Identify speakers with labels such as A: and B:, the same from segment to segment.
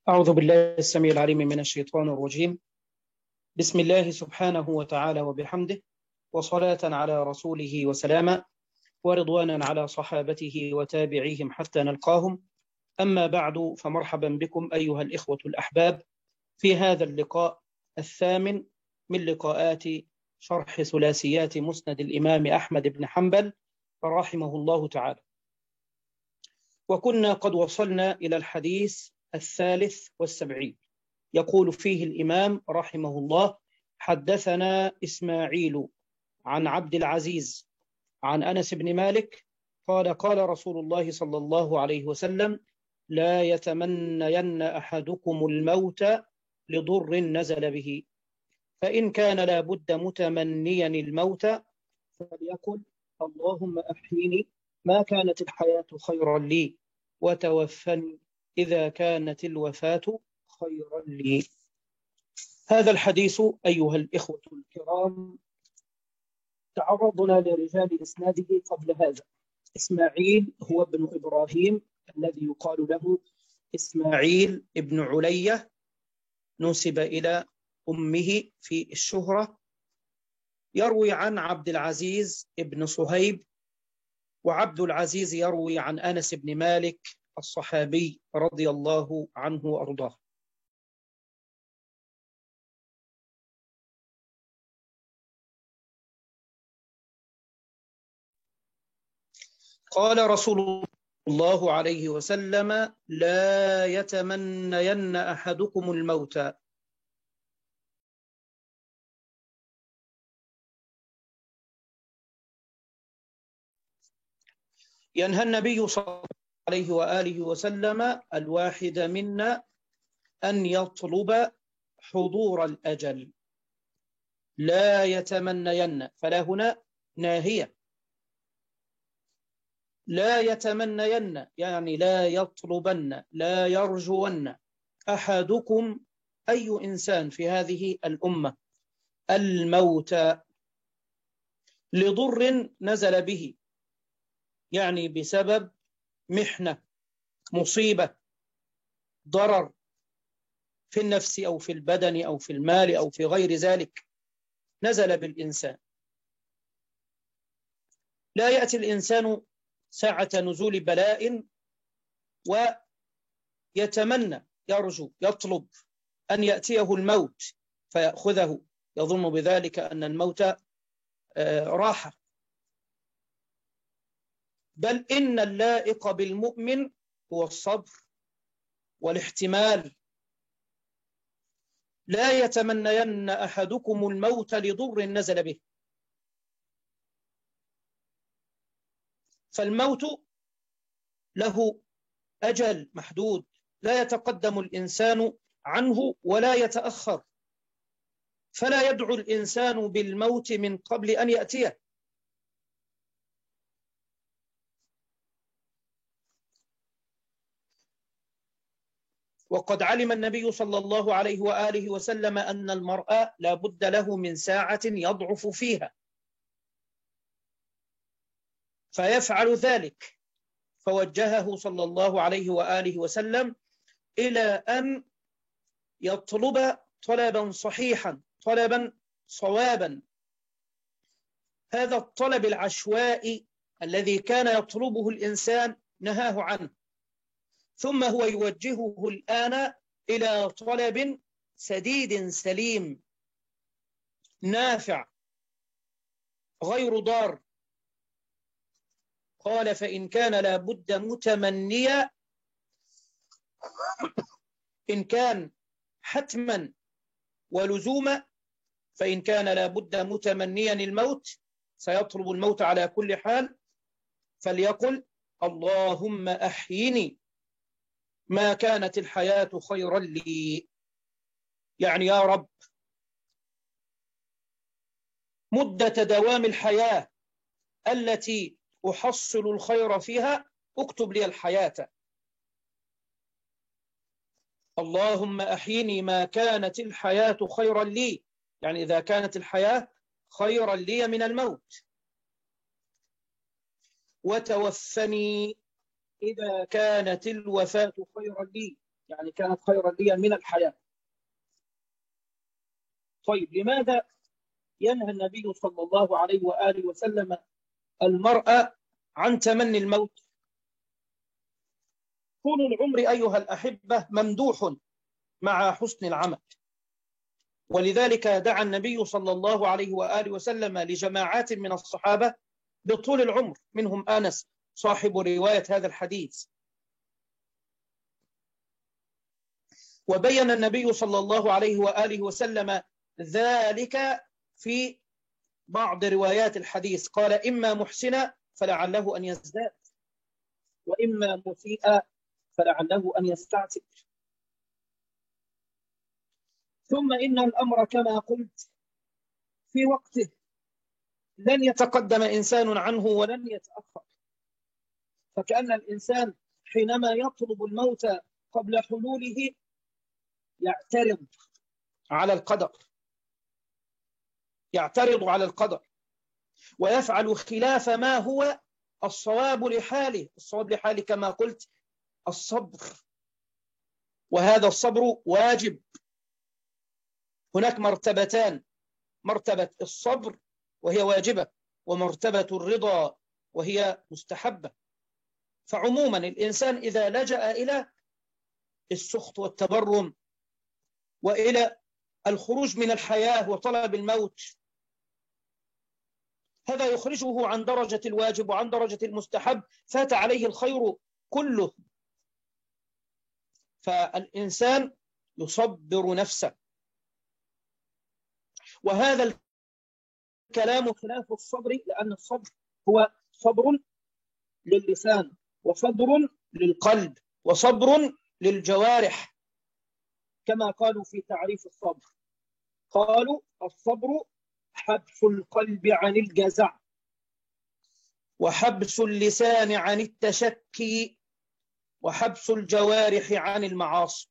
A: أعوذ بالله السميع العليم من الشيطان الرجيم. بسم الله سبحانه وتعالى وبحمده، وصلاة على رسوله وسلاما، ورضوانا على صحابته وتابعيهم حتى نلقاهم. أما بعد، فمرحبا بكم أيها الإخوة الأحباب في هذا اللقاء الثامن من لقاءات شرح ثلاثيات مسند الإمام أحمد بن حنبل رحمه الله تعالى. وكنا قد وصلنا إلى الحديث 73. يقول فيه الإمام رحمه الله: حدثنا إسماعيل عن عبد العزيز عن أنس بن مالك قال: قال رسول الله صلى الله عليه وسلم: لا يتمنين أحدكم الموت لضر نزل به، فإن كان لا بد متمنيا الموت فليقل: اللهم أحيني ما كانت الحياة خيرا لي، وتوفني إذا كانت الوفاة خيرا لي. هذا الحديث أيها الإخوة الكرام تعرضنا لرجال إسناده قبل هذا. إسماعيل هو ابن إبراهيم الذي يقال له إسماعيل ابن علية، نسب إلى أمه في الشهرة، يروي عن عبد العزيز ابن صهيب، وعبد العزيز يروي عن أنس بن مالك الصحابي رضي الله عنه وأرضاه. قال رسول الله عليه وسلم: لا يتمنين أحدكم الموت. ينهى النبي صلى الله عليه وآله وسلم الواحد منا أن يطلب حضور الأجل. لا يتمنين، فلا هنا ناهية. لا يتمنين يعني لا يطلبن، لا يرجون أحدكم، أي إنسان في هذه الأمة، الموت لضر نزل به، يعني بسبب محنة، مصيبة، ضرر في النفس أو في البدن أو في المال أو في غير ذلك نزل بالإنسان. لا يأتي الإنسان ساعة نزول بلاء ويتمنى، يرجو، يطلب أن يأتيه الموت فيأخذه، يظن بذلك أن الموت راحة. بل إن اللائق بالمؤمن هو الصبر والاحتمال. لا يتمنين أحدكم الموت لضر نزل به، فالموت له أجل محدود، لا يتقدم الإنسان عنه ولا يتأخر، فلا يدعو الإنسان بالموت من قبل أن يأتيه. وقد علم النبي صلى الله عليه وآله وسلم أن المرء لا بد له من ساعة يضعف فيها، فيفعل ذلك، فوجهه صلى الله عليه وآله وسلم إلى أن يطلب طلبا صحيحا، طلبا صوابا. هذا الطلب العشوائي الذي كان يطلبه الإنسان نهاه عنه، ثم هو يوجهه الآن إلى طلب سديد سليم نافع غير ضار. قال: فإن كان لا بد متمنيا، إن كان حتما ولزوما، فإن كان لا بد متمنيا الموت، سيطلب الموت على كل حال، فليقل: اللهم أحيني ما كانت الحياة خيرا لي، يعني يا رب مدة دوام الحياة التي أحصل الخير فيها اكتب لي الحياة. اللهم أحيني ما كانت الحياة خيرا لي، يعني إذا كانت الحياة خيرا لي من الموت. وتوفني إذا كانت الوفاة خيرا لي، يعني كانت خيرا لي من الحياة. طيب لماذا ينهى النبي صلى الله عليه وآله وسلم المرأة عن تمني الموت؟ طول العمر أيها الأحبة ممدوح مع حسن العمل، ولذلك دعا النبي صلى الله عليه وآله وسلم لجماعات من الصحابة بطول العمر، منهم أنس صاحب رواية هذا الحديث. وبين النبي صلى الله عليه وآله وسلم ذلك في بعض روايات الحديث، قال: إما محسنا فلعله أن يزداد، وإما مسيئا فلعله أن يستعتب. ثم إن الأمر كما قلت في وقته، لن يتقدم إنسان عنه ولن يتأخر، فكأن الإنسان حينما يطلب الموت قبل حلوله يعترض على القدر، يعترض على القدر ويفعل خلاف ما هو الصواب لحاله. الصواب لحاله كما قلت الصبر، وهذا الصبر واجب. هناك مرتبتان: مرتبة الصبر وهي واجبة، ومرتبة الرضا وهي مستحبة. فعموما الإنسان إذا لجأ إلى السخط والتبرم وإلى الخروج من الحياة وطلب الموت، هذا يخرجه عن درجة الواجب وعن درجة المستحب، فات عليه الخير كله. فالإنسان يصبر نفسه، وهذا الكلام خلاف الصبر، لأن الصبر هو صبر للسان وصبر للقلب وصبر للجوارح، كما قالوا في تعريف الصبر، قالوا: الصبر حبس القلب عن الجزع، وحبس اللسان عن التشكي، وحبس الجوارح عن المعاصي.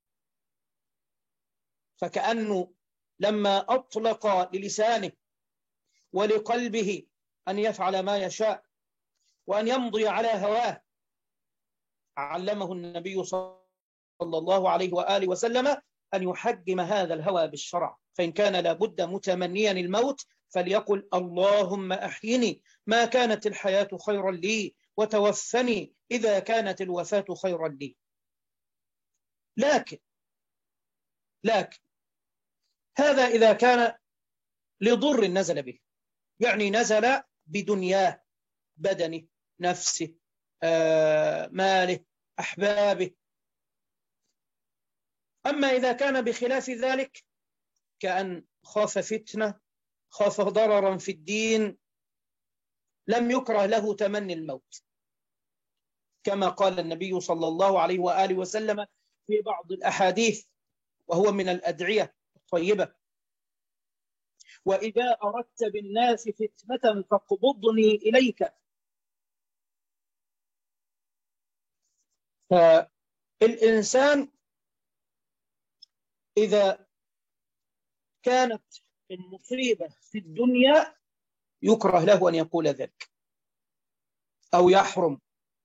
A: فكأنه لما أطلق للسانه ولقلبه أن يفعل ما يشاء وأن يمضي على هواه، علمه النبي صلى الله عليه وآله وسلم أن يحجم هذا الهوى بالشرع، فإن كان لابد متمنيا الموت فليقل: اللهم أحيني ما كانت الحياة خيرا لي، وتوفني إذا كانت الوفاة خيرا لي. لكن هذا إذا كان لضر نزل به، يعني نزل بدنياه، بدنه، نفسه، ماله، أحبابه. أما إذا كان بخلاف ذلك، كأن خاف فتنة، خاف ضررا في الدين، لم يكره له تمني الموت، كما قال النبي صلى الله عليه وآله وسلم في بعض الأحاديث، وهو من الأدعية الطيبة: وإذا أردت بالناس فتنة فاقبضني إليك. فالإنسان إذا كانت المصيبة في الدنيا يكره له أن يقول ذلك أو يحرم،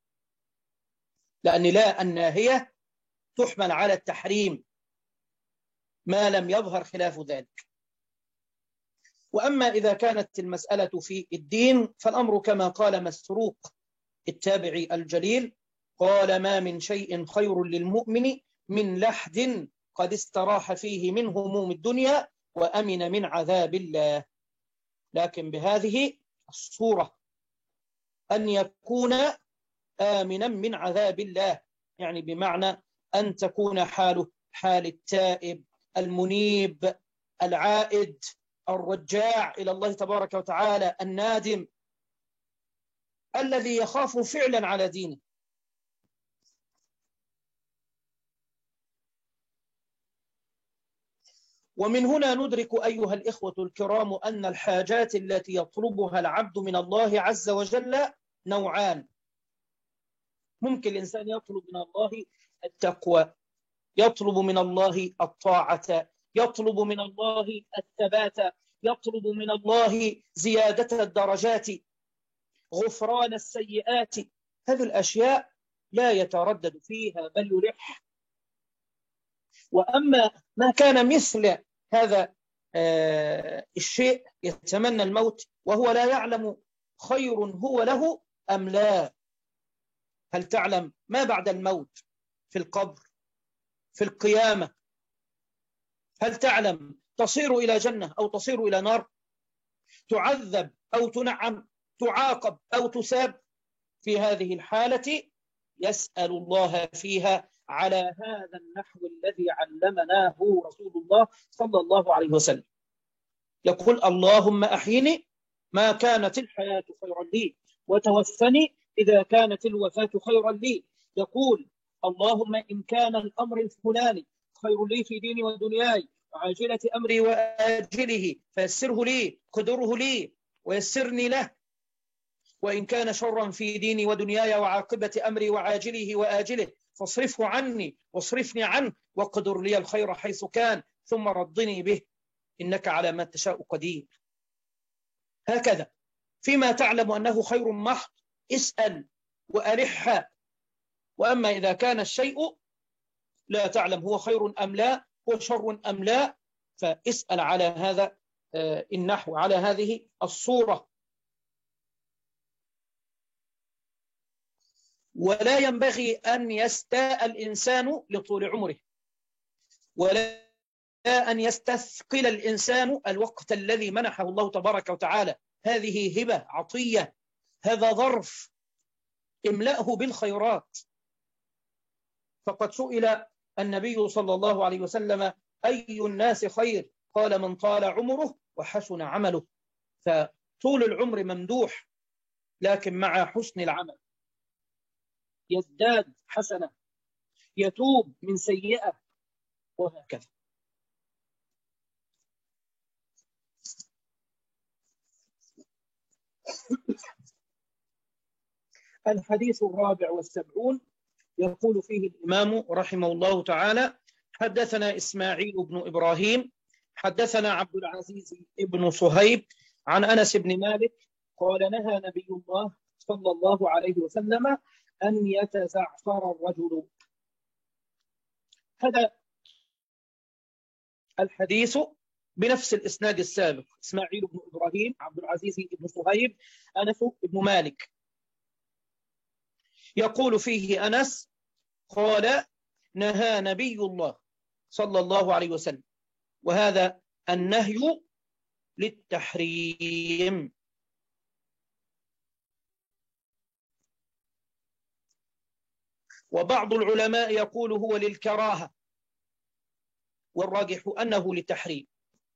A: لأن لا الناهية تحمل على التحريم ما لم يظهر خلاف ذلك. وأما إذا كانت المسألة في الدين فالأمر كما قال مسروق التابعي الجليل، قال: ما من شيء خير للمؤمن من لحد قد استراح فيه من هموم الدنيا وأمن من عذاب الله. لكن بهذه الصورة، أن يكون آمنا من عذاب الله، يعني بمعنى أن تكون حاله حال التائب المنيب العائد الرجاع إلى الله تبارك وتعالى، النادم الذي يخاف فعلا على دينه. ومن هنا ندرك أيها الإخوة الكرام أن الحاجات التي يطلبها العبد من الله عز وجل نوعان. ممكن الإنسان يطلب من الله التقوى، يطلب من الله الطاعة، يطلب من الله الثبات، يطلب من الله زيادة الدرجات، غفران السيئات. هذه الأشياء لا يتردد فيها بل يلح. وأما ما كان مثل هذا الشيء يتمنى الموت وهو لا يعلم خير هو له أم لا. هل تعلم ما بعد الموت في القبر في القيامة؟ هل تعلم تصير إلى جنة أو تصير إلى نار؟ تعذب أو تنعم؟ تعاقب أو تساب؟ في هذه الحالة يسأل الله فيها على هذا النحو الذي علمناه رسول الله صلى الله عليه وسلم. يقول اللهم أحيني ما كانت الحياة خيرا لي وتوفني إذا كانت الوفاة خيرا لي. يقول اللهم إن كان الأمر الفلاني خير لي في ديني ودنياي وعاجلة أمري وآجله فيسره لي قدره لي ويسرني له، وإن كان شرا في ديني ودنياي وعاقبة أمري وعاجله وآجله فاصرفه عني واصرفني عنه واقدر لي الخير حيث كان ثم ردني به إنك على ما تشاء قدير. هكذا فيما تعلم أنه خير محض اسأل وألح. وأما إذا كان الشيء لا تعلم هو خير أم لا هو شر أم لا فاسأل على هذا النحو على هذه الصورة. ولا ينبغي أن يستاء الإنسان لطول عمره ولا أن يستثقل الإنسان الوقت الذي منحه الله تبارك وتعالى. هذه هبة عطية، هذا ظرف املأه بالخيرات. فقد سئل النبي صلى الله عليه وسلم أي الناس خير؟ قال من طال عمره وحسن عمله. فطول العمر ممدوح لكن مع حسن العمل يزداد حسنة يتوب من سيئة وهكذا. الحديث 74 يقول فيه الإمام رحمه الله تعالى حدثنا إسماعيل بن إبراهيم حدثنا عبد العزيز بن صهيب عن أنس بن مالك قال نهى نبي الله صلى الله عليه وسلم أن يتزعفر الرجل. هذا الحديث بنفس الإسناد السابق، إسماعيل بن إبراهيم عبد العزيز بن صهيب أنس بن مالك. يقول فيه أنس قال نهى نبي الله صلى الله عليه وسلم، وهذا النهي للتحريم. وبعض العلماء يقول هو للكراهة والراجح أنه للتحريم.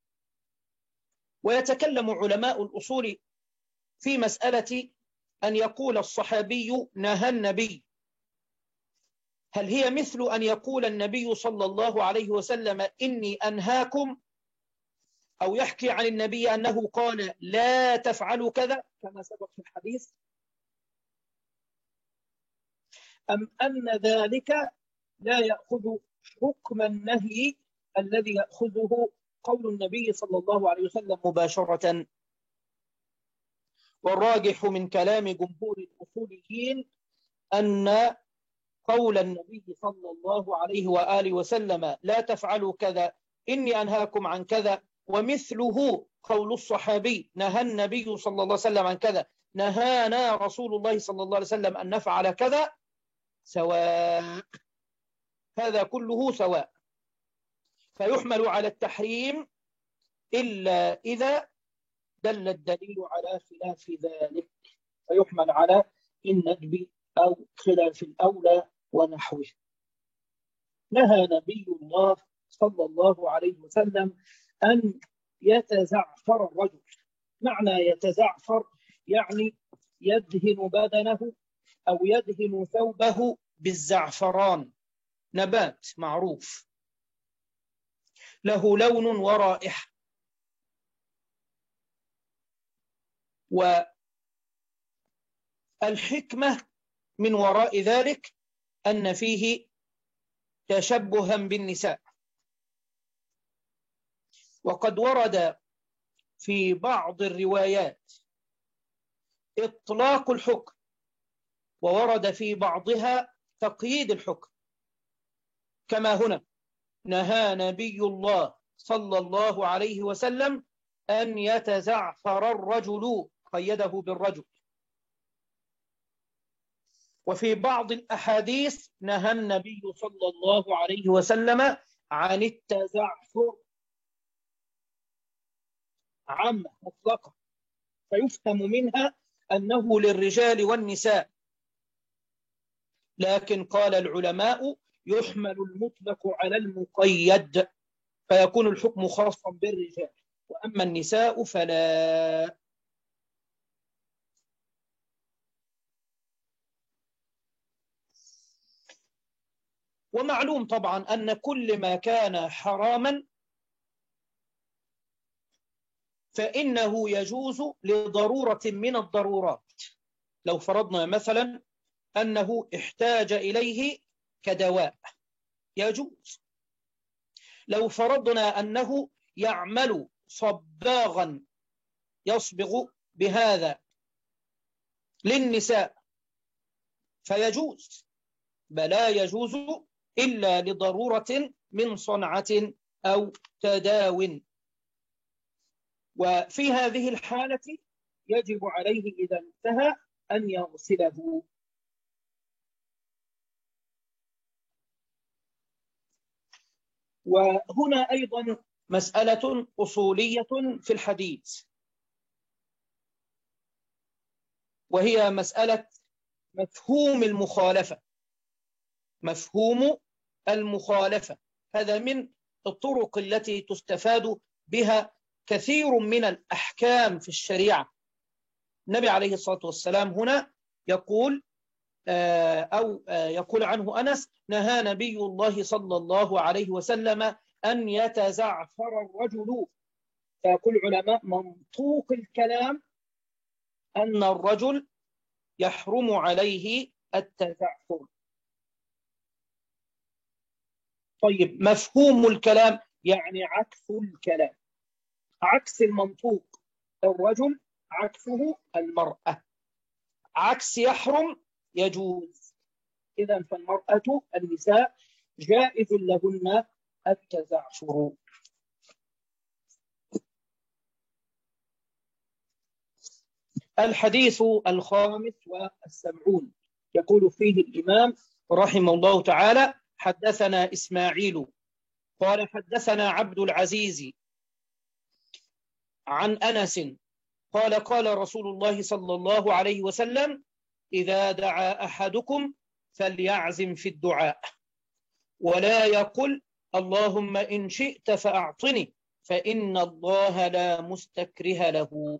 A: ويتكلم علماء الأصول في مسألة أن يقول الصحابي نهى النبي، هل هي مثل أن يقول النبي صلى الله عليه وسلم إني أنهاكم، أو يحكي عن النبي أنه قال لا تفعلوا كذا كما سبق في الحديث، أم أن ذلك لا يأخذ حكم النهي الذي يأخذه قول النبي صلى الله عليه وسلم مباشرة. والراجح من كلام جمهور الأصوليين أن قول النبي صلى الله عليه وآله وسلم لا تفعلوا كذا إني أنهاكم عن كذا، ومثله قول الصحابي نهى النبي صلى الله عليه وسلم عن كذا نهانا رسول الله صلى الله عليه وسلم أن نفعل كذا سواء، هذا كله سواء. فيحمل على التحريم إلا إذا دل الدليل على خلاف ذلك، فيحمل على الندب أو خلاف الأولى ونحوه. نهى نبي الله صلى الله عليه وسلم أن يتزعفر الرجل. معنى يتزعفر يعني يدهن بدنه أو يدهن ثوبه بالزعفران، نبات معروف له لون ورائحة. والحكمة من وراء ذلك أن فيه تشبها بالنساء. وقد ورد في بعض الروايات إطلاق الحكم وورد في بعضها تقييد الحكم كما هنا نهى نبي الله صلى الله عليه وسلم أن يتزعفر الرجل، قيده بالرجل. وفي بعض الأحاديث نهى النبي صلى الله عليه وسلم عن التزعفر عامة مطلقة، فيفهم منها أنه للرجال والنساء، لكن قال العلماء يحمل المطلق على المقيد، فيكون الحكم خاصا بالرجال، وأما النساء فلا. ومعلوم طبعا أن كل ما كان حراما فإنه يجوز لضرورة من الضرورات. لو فرضنا مثلا أنه احتاج إليه كدواء يجوز. لو فرضنا أنه يعمل صباغا يصبغ بهذا للنساء فيجوز، بلا يجوز إلا لضرورة من صنعة أو تداو. وفي هذه الحالة يجب عليه إذا انتهى أن يغسله. وهنا أيضا مسألة أصولية في الحديث، وهي مسألة مفهوم المخالفة. مفهوم المخالفة هذا من الطرق التي تستفاد بها كثير من الأحكام في الشريعة. النبي عليه الصلاة والسلام هنا يقول يقول عنه أنس: نهى نبي الله صلى الله عليه وسلم أن يتزعفر الرجل. فيقول العلماء منطوق الكلام أن الرجل يحرم عليه التزعفر. طيب، مفهوم الكلام يعني عكس الكلام، عكس المنطوق. الرجل عكسه المرأة، عكس يحرم يجوز. إذا فالمرأة النساء جائز لهن التزعفر. الحديث 75 يقول فيه الإمام رحمه الله تعالى: حدثنا إسماعيل قال حدثنا عبد العزيز عن أنس قال قال رسول الله صلى الله عليه وسلم: إذا دعا أحدكم فليعزم في الدعاء ولا يقل اللهم إن شئت فأعطني فإن الله لا مستكره له.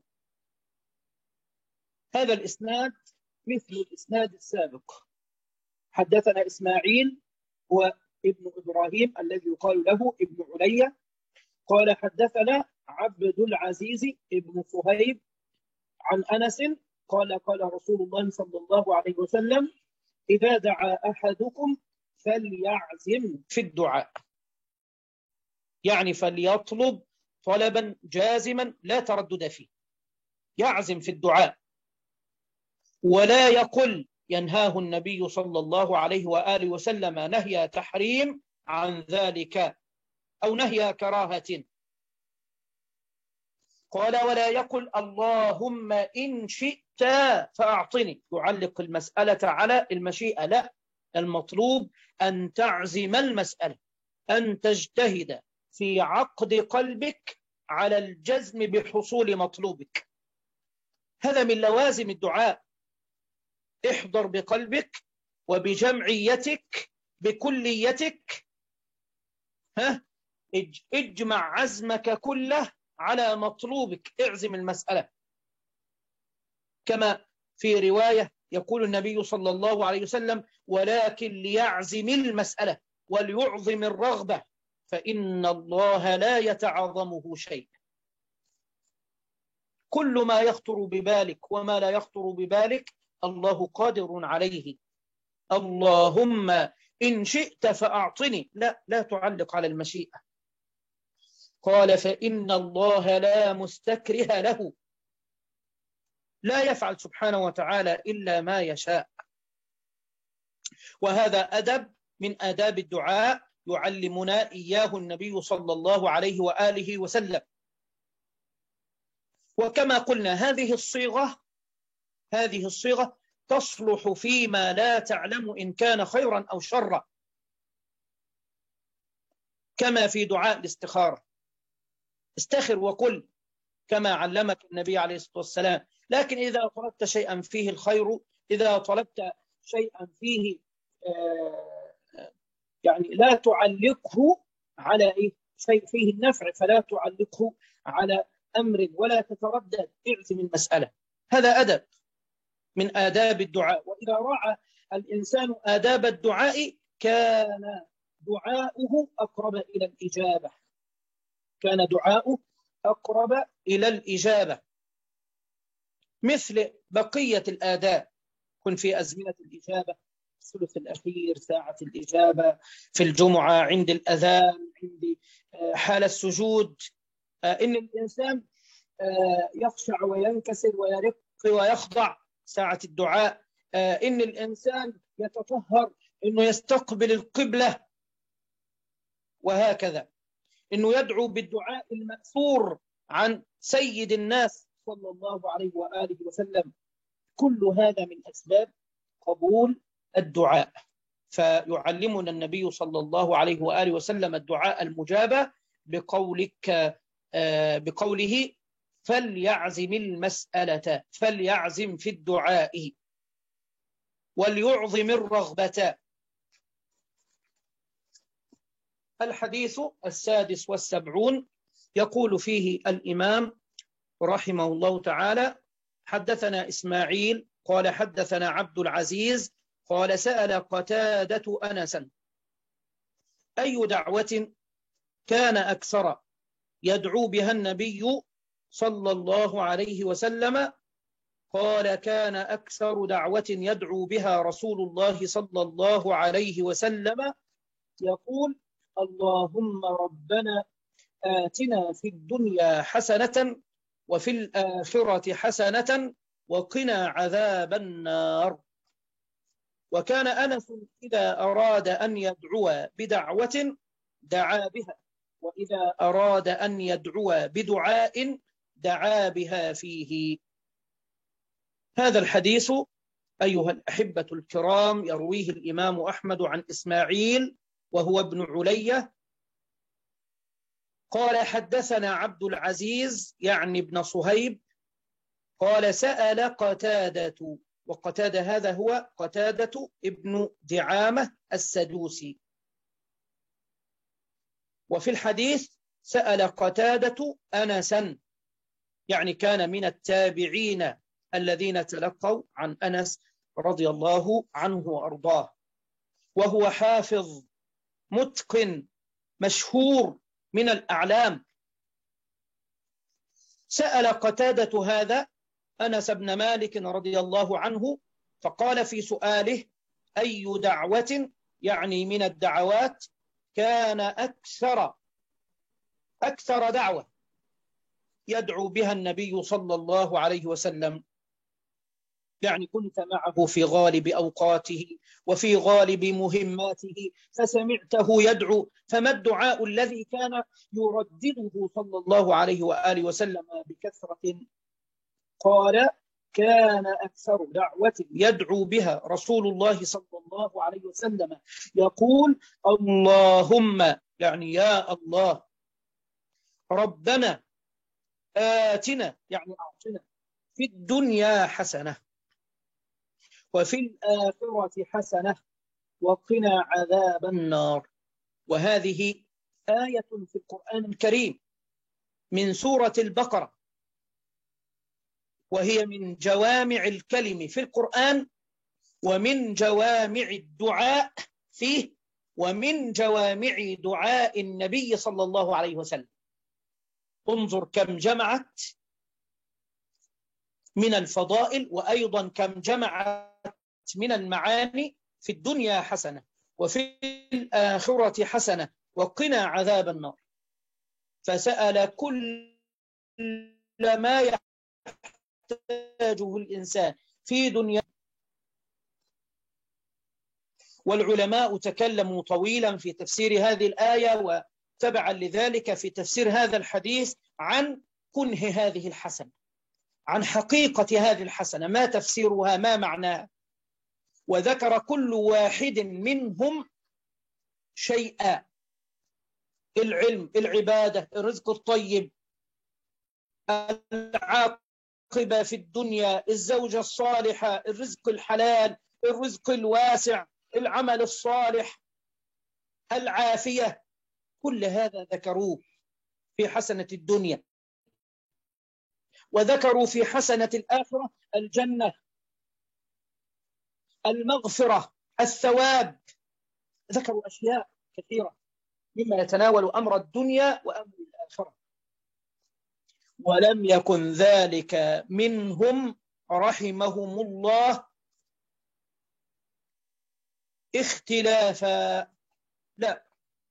A: هذا الإسناد مثل الإسناد السابق. حدثنا إسماعيل هو ابن إبراهيم الذي يقال له ابن عليا قال حدثنا عبد العزيز ابن صهيب عن أنس قال قال رسول الله صلى الله عليه وسلم: إذا دعا أحدكم فليعزم في الدعاء، يعني فليطلب طلبا جازما لا تردد فيه، يعزم في الدعاء ولا يقل. ينهاه النبي صلى الله عليه وآله وسلم نهي تحريم عن ذلك أو نهي كراهة. قال ولا يقل اللهم إن شئت فأعطني، يعلق المسألة على المشيئة، لا، المطلوب أن تعزم المسألة، أن تجتهد في عقد قلبك على الجزم بحصول مطلوبك. هذا من لوازم الدعاء. احضر بقلبك وبجمعيتك بكليتك، اجمع عزمك كله على مطلوبك، اعزم المسألة. كما في رواية يقول النبي صلى الله عليه وسلم: ولكن ليعزم المسألة وليعظم الرغبة فإن الله لا يتعظمه شيء. كل ما يخطر ببالك وما لا يخطر ببالك الله قادر عليه. اللهم إن شئت فأعطني، لا تعلق على المشيئة. قال فإن الله لا مستكره له، لا يفعل سبحانه وتعالى إلا ما يشاء. وهذا أدب من آداب الدعاء يعلمنا إياه النبي صلى الله عليه وآله وسلم. وكما قلنا هذه الصيغة تصلح فيما لا تعلم إن كان خيرا أو شرا، كما في دعاء الاستخارة، استخر وقل كما علمك النبي عليه الصلاة والسلام. لكن إذا طلبت شيئا فيه الخير، إذا طلبت شيئا فيه يعني لا تعلقه على شيء فيه النفع، فلا تعلقه على أمر ولا تتردد، اعزم المسألة. هذا أدب من آداب الدعاء. وإذا راعى الإنسان آداب الدعاء كان دعاؤه أقرب إلى الإجابة، كان دعاؤه أقرب إلى الإجابة. مثل بقية الآداب، كن في أزمنة الإجابة، الثلث الأخير، ساعة الإجابة، في الجمعة، عند الأذان، عند حال السجود، إن الإنسان يخشع وينكسر ويرق ويخضع ساعة الدعاء، إن الإنسان يتطهر، إنه يستقبل القبلة، وهكذا إنه يدعو بالدعاء المأثور عن سيد الناس صلى الله عليه وآله وسلم. كل هذا من أسباب قبول الدعاء. فيعلمنا النبي صلى الله عليه وآله وسلم الدعاء المجابة بقوله فليعزم المسألة، فليعزم في الدعاء وليعظم الرغبة. الحديث 76 يقول فيه الإمام رحمه الله تعالى: حدثنا إسماعيل قال حدثنا عبد العزيز قال سأل قتادة أنسا أي دعوة كان أكثر يدعو بها النبي صلى الله عليه وسلم؟ قال كان أكثر دعوة يدعو بها رسول الله صلى الله عليه وسلم يقول: اللهم ربنا آتنا في الدنيا حسنة وفي الآخرة حسنة وقنا عذاب النار. وكان أنس إذا أراد أن يدعو بدعوة دعا بها، وإذا أراد أن يدعو بدعاء دعا بها فيه. هذا الحديث أيها الأحبة الكرام يرويه الإمام أحمد عن إسماعيل وهو ابن علية قال حدثنا عبد العزيز يعني ابن صهيب قال سأل قتادة، وقتادة هذا هو قتادة ابن دعامة السدوسي. وفي الحديث سأل قتادة أنسا، يعني كان من التابعين الذين تلقوا عن أنس رضي الله عنه وأرضاه، وهو حافظ متقن مشهور من الأعلام. سأل قتادة هذا أنس بن مالك رضي الله عنه، فقال في سؤاله أي دعوة، يعني من الدعوات، كان أكثر دعوة يدعو بها النبي صلى الله عليه وسلم، يعني كنت معه في غالب أوقاته وفي غالب مهماته فسمعته يدعو، فما الدعاء الذي كان يردده صلى الله عليه وآله وسلم بكثرة؟ قال كان أكثر دعوة يدعو بها رسول الله صلى الله عليه وسلم يقول: اللهم، يعني يا الله، ربنا آتنا، يعني أعطنا في الدنيا حسنة وفي الآخرة حسنة وقنا عذاب النار. وهذه آية في القرآن الكريم من سورة البقرة، وهي من جوامع الكلم في القرآن، ومن جوامع الدعاء فيه، ومن جوامع دعاء النبي صلى الله عليه وسلم. انظر كم جمعت من الفضائل، وأيضا كم جمعت من المعاني: في الدنيا حسنة وفي الآخرة حسنة وقنا عذاب النار. فسأل كل ما يحتاجه الإنسان في دنيا، والعلماء تكلموا طويلا في تفسير هذه الآية، وتبعا لذلك في تفسير هذا الحديث عن كنه هذه الحسنة، عن حقيقة هذه الحسنة، ما تفسيرها، ما معناها. وذكر كل واحد منهم شيئا: العلم، العبادة، الرزق الطيب، العاقبة في الدنيا، الزوجة الصالحة، الرزق الحلال، الرزق الواسع، العمل الصالح، العافية. كل هذا ذكروه في حسنة الدنيا. وذكروا في حسنة الآخرة الجنة، المغفرة، الثواب. ذكروا أشياء كثيرة مما يتناول أمر الدنيا وأمر الآخرة. ولم يكن ذلك منهم رحمهم الله اختلافا، لا،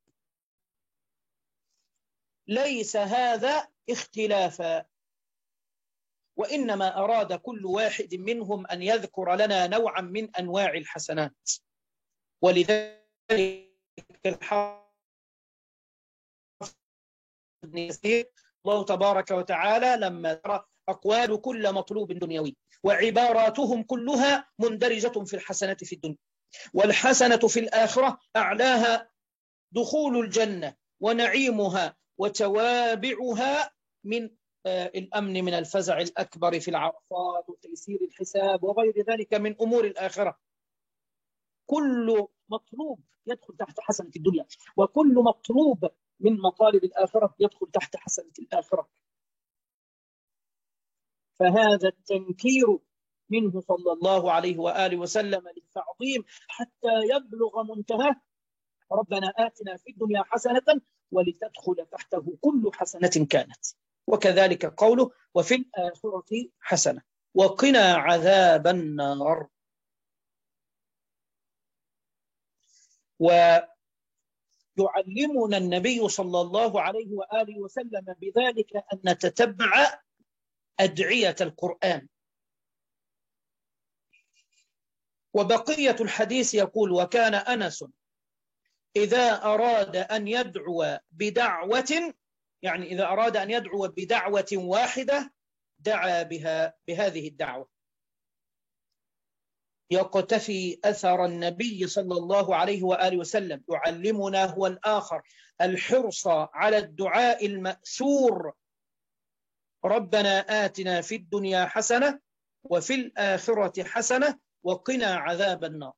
A: ليس هذا اختلافا، وإنما أراد كل واحد منهم أن يذكر لنا نوعا من أنواع الحسنات. ولذلك الحافظ ابن كثير الله تبارك وتعالى لما ترى أقوال كل مطلوب دنيوي وعباراتهم كلها مندرجة في الحسنة في الدنيا، والحسنة في الآخرة أعلاها دخول الجنة ونعيمها وتوابعها من الأمن من الفزع الأكبر في العرفات وتيسير الحساب وغير ذلك من أمور الآخرة. كل مطلوب يدخل تحت حسنة الدنيا، وكل مطلوب من مطالب الآخرة يدخل تحت حسنة الآخرة. فهذا التنكير منه صلى الله عليه وآله وسلم للتعظيم حتى يبلغ منتهى: ربنا آتنا في الدنيا حسنة ولتدخل تحته كل حسنة كانت. وكذلك قوله: وفي الآخرة حسنة وقنا عذاب النار. ويعلمنا النبي صلى الله عليه وآله وسلم بذلك أن نتتبع أدعية القرآن. وبقية الحديث يقول: وكان أنس إذا أراد أن يدعو بدعوة، يعني إذا أراد أن يدعو بدعوة واحدة دعا بهذه الدعوة، يقتفي أثر النبي صلى الله عليه وآله وسلم. يعلمنا هو الآخر الحرص على الدعاء المأثور: ربنا آتنا في الدنيا حسنة وفي الآخرة حسنة وقنا عذاب النار.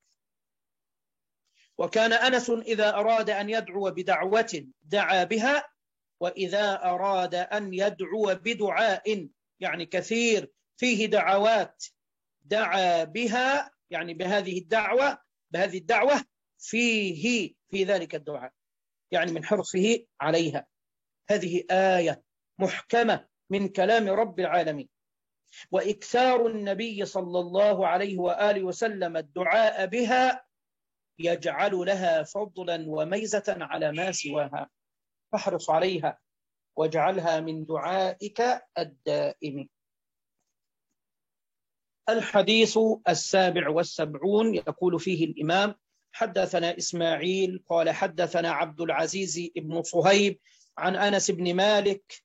A: وكان أنس إذا أراد أن يدعو بدعوة دعا بها، وإذا أراد أن يدعو بدعاء يعني كثير فيه دعوات دعا بها، يعني بهذه الدعوة فيه في ذلك الدعاء، يعني من حرصه عليها. هذه آية محكمة من كلام رب العالمين. وإكثار النبي صلى الله عليه وآله وسلم الدعاء بها يجعل لها فضلا وميزة على ما سواها، فاحرص عليها واجعلها من دعائك الدائم. الحديث 77 يقول فيه الإمام: حدثنا إسماعيل قال حدثنا عبد العزيز بن صهيب عن أنس بن مالك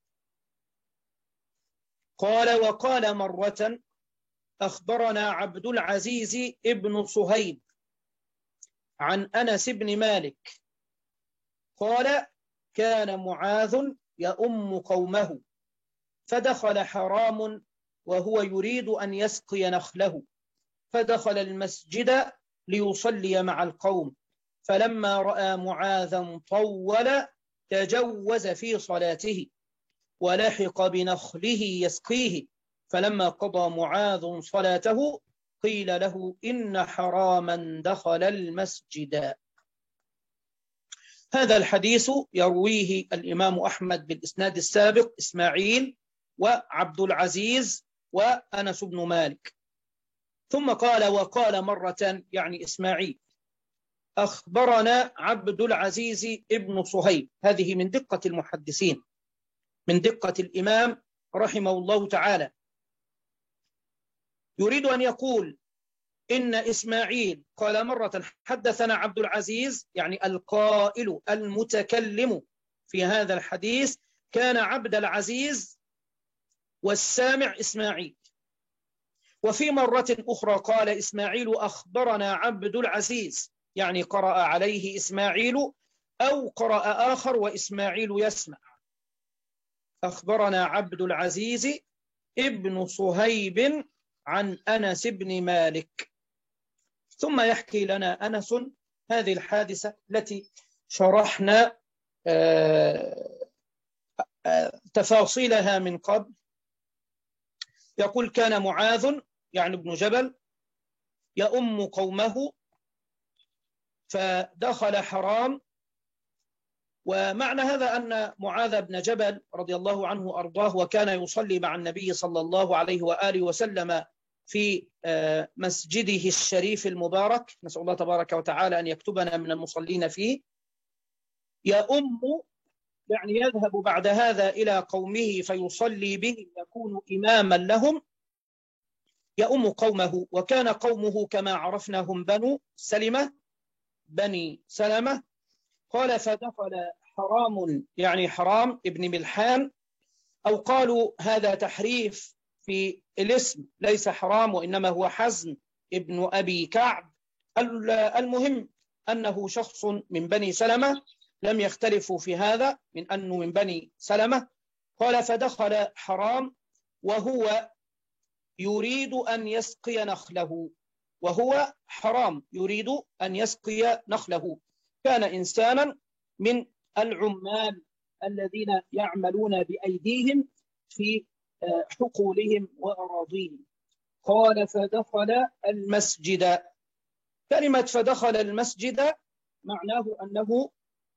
A: قال: وقال مرة أخبرنا عبد العزيز بن صهيب عن أنس بن مالك قال: كان معاذ يؤم قومه فدخل حرام وهو يريد أن يسقي نخله، فدخل المسجد ليصلي مع القوم، فلما رأى معاذا طول تجوز في صلاته ولحق بنخله يسقيه، فلما قضى معاذ صلاته قيل له: إن حراما دخل المسجد. هذا الحديث يرويه الإمام أحمد بالإسناد السابق: إسماعيل وعبد العزيز وأنس بن مالك. ثم قال: وقال مرة، يعني إسماعيل، أخبرنا عبد العزيز ابن صهيب. هذه من دقة المحدثين، من دقة الإمام رحمه الله تعالى. يريد أن يقول إن إسماعيل قال مرة حدثنا عبد العزيز، يعني القائل المتكلم في هذا الحديث كان عبد العزيز والسامع إسماعيل. وفي مرة أخرى قال إسماعيل أخبرنا عبد العزيز، يعني قرأ عليه إسماعيل أو قرأ آخر وإسماعيل يسمع. أخبرنا عبد العزيز ابن صهيب عن أنس بن مالك. ثم يحكي لنا أنس هذه الحادثة التي شرحنا تفاصيلها من قبل. يقول كان معاذ يعني ابن جبل يؤم قومه فدخل حرام. ومعنى هذا أن معاذ بن جبل رضي الله عنه وأرضاه وكان يصلي مع النبي صلى الله عليه وآله وسلم في مسجده الشريف المبارك، نسأل الله تبارك وتعالى أن يكتبنا من المصلين فيه. يؤم يعني يذهب بعد هذا إلى قومه فيصلي بهم، يكون إماما لهم، يؤم قومه. وكان قومه كما عرفناهم بني سلمة. قال فدخل حرام، يعني حرام ابن ملحان، أو قالوا هذا تحريف في الاسم، ليس حرام وإنما هو حزن ابن أبي كعب. المهم أنه شخص من بني سلمة، لم يختلفوا في هذا من أنه من بني سلمة. قال فدخل حرام وهو يريد أن يسقي نخله، وهو حرام يريد أن يسقي نخله. كان إنسانا من العمال الذين يعملون بأيديهم في حقولهم وأراضيهم. قال فدخل المسجد. كلمة فدخل المسجد معناه أنه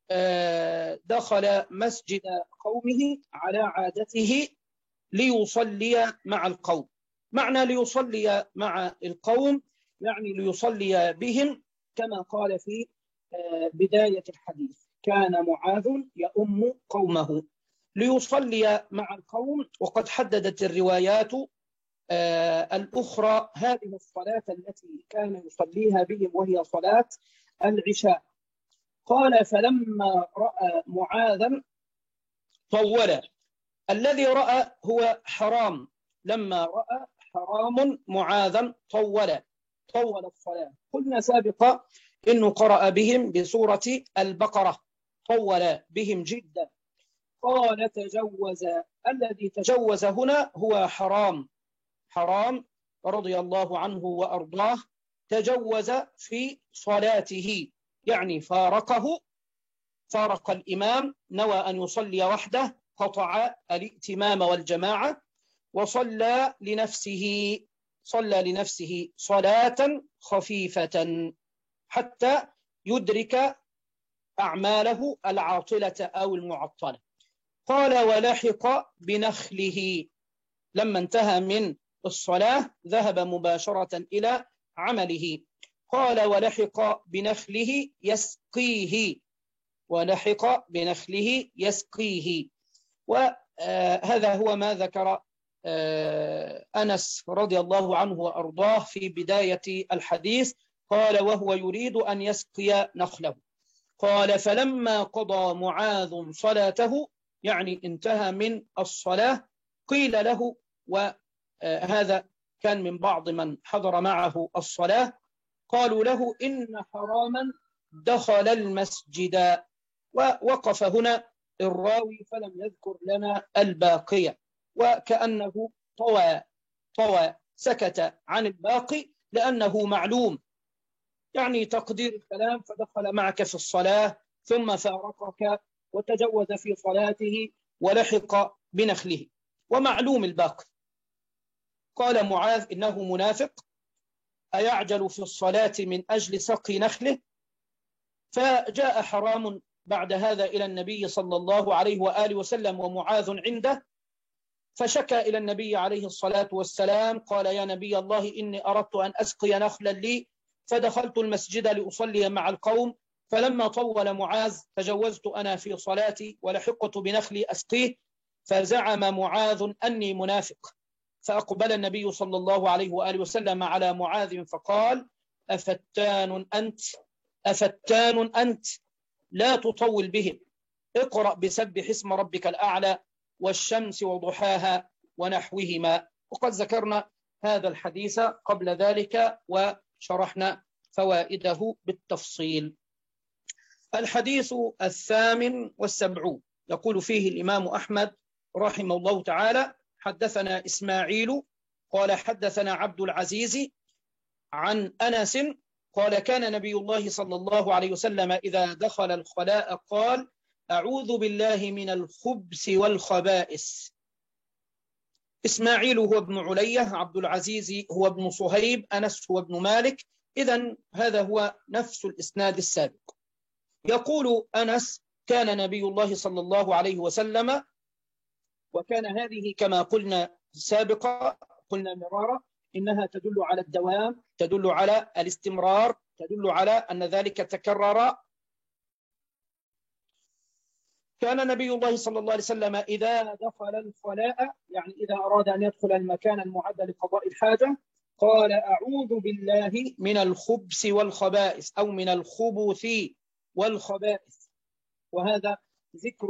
A: دخل مسجد قومه على عادته ليصلي مع القوم. معنى ليصلي مع القوم يعني ليصلي بهم، كما قال في بداية الحديث كان معاذ يؤم قومه ليصلي مع القوم. وقد حددت الروايات الأخرى هذه الصلاة التي كان يصليها بهم وهي صلاة العشاء. قال فلما رأى معاذا طول. الذي رأى هو حرام، لما رأى حرام معاذا طول الصلاة. قلنا سابقا إنه قرأ بهم بسورة البقرة، طول بهم جدا. قال تجوز. الذي تجوز هنا هو حرام رضي الله عنه وأرضاه، تجوز في صلاته، يعني فارق الإمام، نوى أن يصلي وحده، قطع الائتمام والجماعة وصلى لنفسه صلاة خفيفة حتى يدرك أعماله العاطلة أو المعطلة. قال ولحق بنخله. لما انتهى من الصلاة ذهب مباشرة إلى عمله. قال ولحق بنخله يسقيه. وهذا هو ما ذكر أنس رضي الله عنه وأرضاه في بداية الحديث. قال وهو يريد أن يسقي نخله. قال فلما قضى معاذ صلاته، يعني انتهى من الصلاة، قيل له، وهذا كان من بعض من حضر معه الصلاة، قالوا له إن حراما دخل المسجد. ووقف هنا الراوي فلم يذكر لنا الباقية، وكأنه طوى سكت عن الباقي لأنه معلوم، يعني تقدير الكلام فدخل معك في الصلاة ثم فارقك وتجوز في صلاته ولحق بنخله، ومعلوم الباقي. قال معاذ إنه منافق أيعجل في الصلاة من أجل سقي نخله؟ فجاء حرام بعد هذا إلى النبي صلى الله عليه وآله وسلم ومعاذ عنده، فشكى إلى النبي عليه الصلاة والسلام. قال يا نبي الله إني أردت أن أسقي نخلا لي فدخلت المسجد لأصلي مع القوم، فلما طول معاذ تجوزت أنا في صلاتي ولحقت بنخلي أسقيه، فزعم معاذ أني منافق فأقبل النبي صلى الله عليه وآله وسلم على معاذ فقال: أفتان أنت أفتان أنت لا تطول بهم، اقرأ بسبح اسم ربك الأعلى والشمس وضحاها ونحوهما. وقد ذكرنا هذا الحديث قبل ذلك وشرحنا فوائده بالتفصيل. الحديث 78 يقول فيه الإمام أحمد رحمه الله تعالى: حدثنا إسماعيل قال حدثنا عبد العزيز عن أنس قال: كان نبي الله صلى الله عليه وسلم إذا دخل الخلاء قال: أعوذ بالله من الخبث والخبائث. إسماعيل هو ابن علية، عبد العزيز هو ابن صهيب، أنس هو ابن مالك. إذن هذا هو نفس الإسناد السابق. يقول أنس: كان نبي الله صلى الله عليه وسلم، وكان هذه كما قلنا سابقا، قلنا مرارا، إنها تدل على الدوام، تدل على الاستمرار، تدل على أن ذلك تكرر. كان نبي الله صلى الله عليه وسلم إذا دخل الخلاء، يعني إذا أراد أن يدخل المكان المعد لقضاء الحاجة، قال: أعوذ بالله من الخبث والخبائث، أو من الخبث والخبائث. وهذا ذكر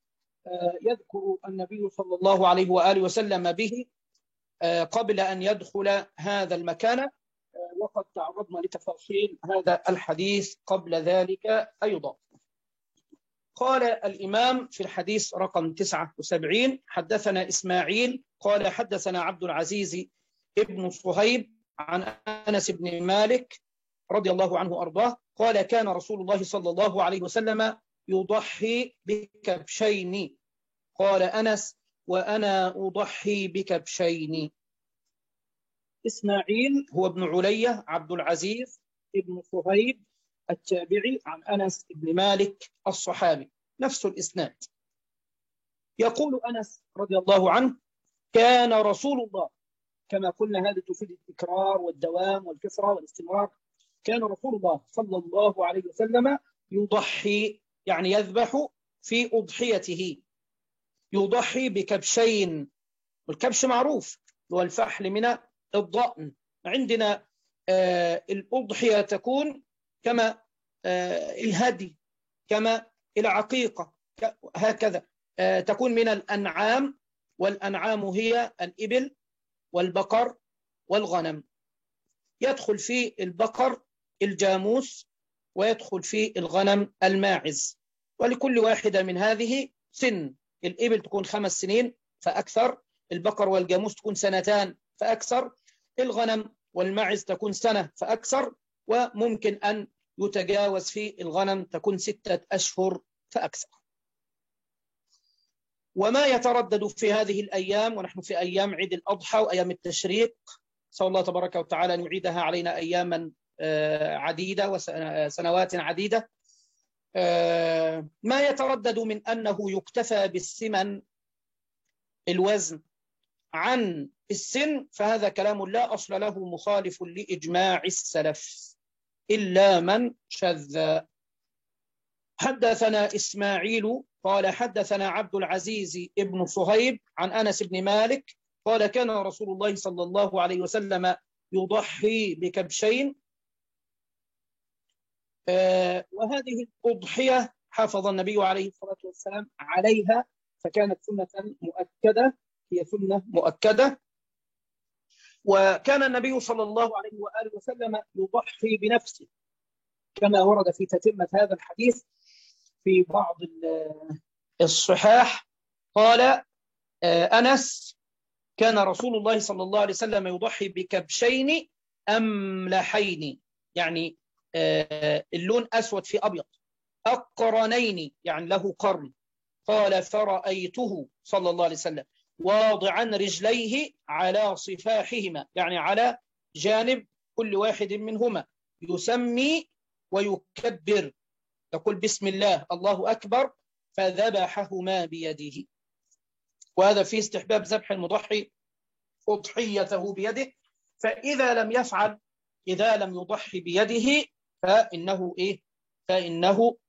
A: يذكر النبي صلى الله عليه وآله وسلم به قبل أن يدخل هذا المكان، وقد تعرضنا لتفاصيل هذا الحديث قبل ذلك أيضا. قال الإمام في الحديث رقم 79: حدثنا إسماعيل قال حدثنا عبد العزيز ابن صهيب عن أنس بن مالك رضي الله عنه أرضاه قال: كان رسول الله صلى الله عليه وسلم يضحي بكبشين. قال أنس: وأنا أضحي بكبشين. إسماعيل هو ابن علية، عبد العزيز ابن صهيب التابعي، عن أنس بن مالك الصحابي، نفس الإسناد. يقول أنس رضي الله عنه: كان رسول الله، كما قلنا هذا تفيد التكرار والدوام والكثرة والاستمرار. كان رسول الله صلى الله عليه وسلم يضحي، يعني يذبح في أضحيته، يضحي بكبشين. والكبش معروف هو الفحل من الضأن. عندنا الأضحية تكون كما الهدي، كما العقيقة، هكذا تكون من الأنعام، والأنعام هي الإبل والبقر والغنم. يدخل في البقر الجاموس، ويدخل في الغنم الماعز، ولكل واحدة من هذه سن. الإبل تكون 5 سنين فأكثر، البقر والجاموس تكون 2 فأكثر، الغنم والماعز تكون 1 فأكثر، وممكن أن يتجاوز في الغنم تكون 6 أشهر فأكثر. وما يتردد في هذه الأيام، ونحن في أيام عيد الأضحى وأيام التشريق، نسأل الله تبارك وتعالى أن يعيدها علينا أياما عديدة وسنوات عديدة، ما يتردد من أنه يكتفى بالسمن، الوزن، عن السن، فهذا كلام لا أصل له، مخالف لإجماع السلف إلا من شذ. حدثنا إسماعيل قال حدثنا عبد العزيز ابن صهيب عن أنس بن مالك قال: كان رسول الله صلى الله عليه وسلم يضحي بكبشين. وهذه الأضحية حافظ النبي عليه الصلاة والسلام عليها، فكانت سنة مؤكدة، هي سنة مؤكدة. وكان النبي صلى الله عليه وآله وسلم يضحي بنفسه، كما ورد في تتمة هذا الحديث في بعض الصحاح. قال أنس: كان رسول الله صلى الله عليه وسلم يضحي بكبشين أملحين، يعني اللون أسود في أبيض، أقرنين، يعني له قرن. قال: فرأيته صلى الله عليه وسلم واضعا رجليه على صفاحهما، يعني على جانب كل واحد منهما، يسمي ويكبر، يقول بسم الله الله أكبر، فذبحهما بيده. وهذا في استحباب ذبح المضحي أضحيته بيده. فإذا لم يفعل، إذا لم يضحي بيده، فإنه فإنه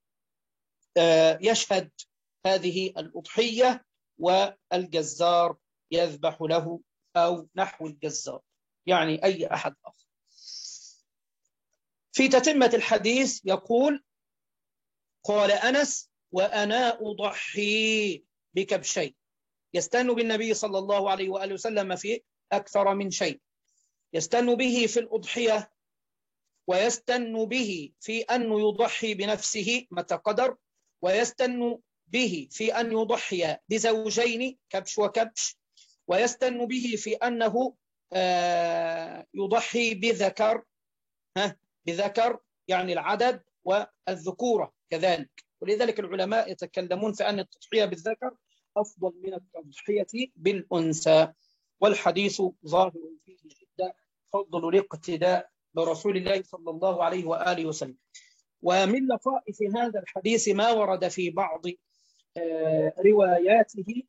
A: يشهد هذه الأضحية، والجزار يذبح له أو نحو الجزار، يعني أي أحد آخر. في تتمة الحديث يقول: قال أنس: وأنا أضحي بكبشين. يستن بالنبي صلى الله عليه وآله وسلم في أكثر من شيء، يستن به في الأضحية، ويستن به في أن يضحي بنفسه متى قدر، ويستن به في أن يضحي بزوجين كبش وكبش، ويستن به في أنه يضحي بذكر، بذكر يعني العدد والذكورة كذلك. ولذلك العلماء يتكلمون في أن التضحية بالذكر أفضل من التضحية بالأنثى، والحديث ظاهر فيه جدا فضل الاقتداء برسول الله صلى الله عليه وآله وسلم. ومن لطائف هذا الحديث ما ورد في بعض رواياته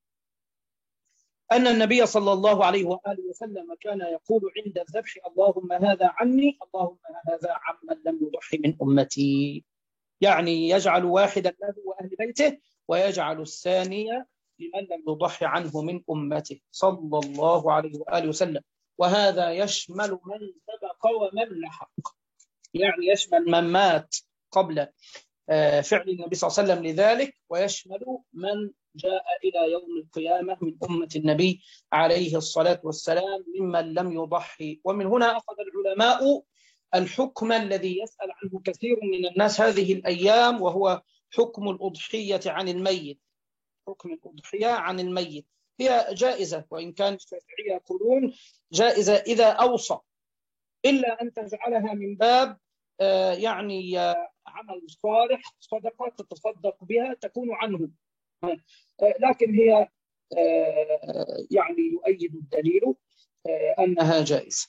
A: أن النبي صلى الله عليه وآله وسلم كان يقول عند الذبح: اللهم هذا عني، اللهم هذا عمن لم يضحي من أمتي. يعني يجعل واحدا له وأهل بيته، ويجعل الثانية لمن لم يضحي عنه من أمته صلى الله عليه وآله وسلم. وهذا يشمل من سبق ومن لحق، يعني يشمل من مات قبل فعل النبي صلى الله عليه وسلم لذلك، ويشمل من جاء إلى يوم القيامة من أمة النبي عليه الصلاة والسلام ممن لم يضحي. ومن هنا أخذ العلماء الحكم الذي يسأل عنه كثير من الناس هذه الأيام، وهو حكم الأضحية عن الميت. حكم الأضحية عن الميت هي جائزة، وإن كان الشافعية يقولون جائزة إذا أوصى، إلا أن تجعلها من باب يعني عمل صالح، صدقة تتصدق بها تكون عنه، لكن هي يعني يؤيد الدليل أنها جائزة.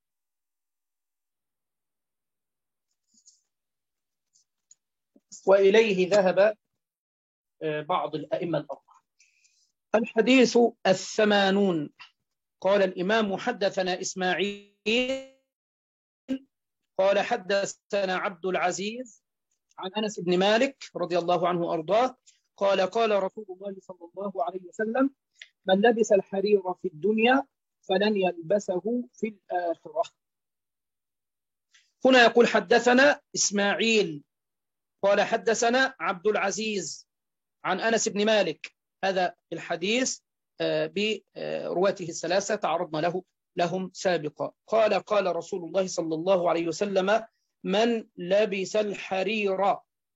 A: وإليه ذهب بعض الأئمة الأربعة. الحديث 80. قال الإمام: حدثنا إسماعيل قال حدثنا عبد العزيز عن أنس بن مالك رضي الله عنه وأرضاه قال: قال رسول الله صلى الله عليه وسلم: من لبس الحرير في الدنيا فلن يلبسه في الآخرة. هنا يقول: حدثنا إسماعيل قال حدثنا عبد العزيز عن أنس بن مالك. هذا الحديث برواته الثلاثة تعرضنا لهم سابقا. قال: قال رسول الله صلى الله عليه وسلم: من لبس الحرير،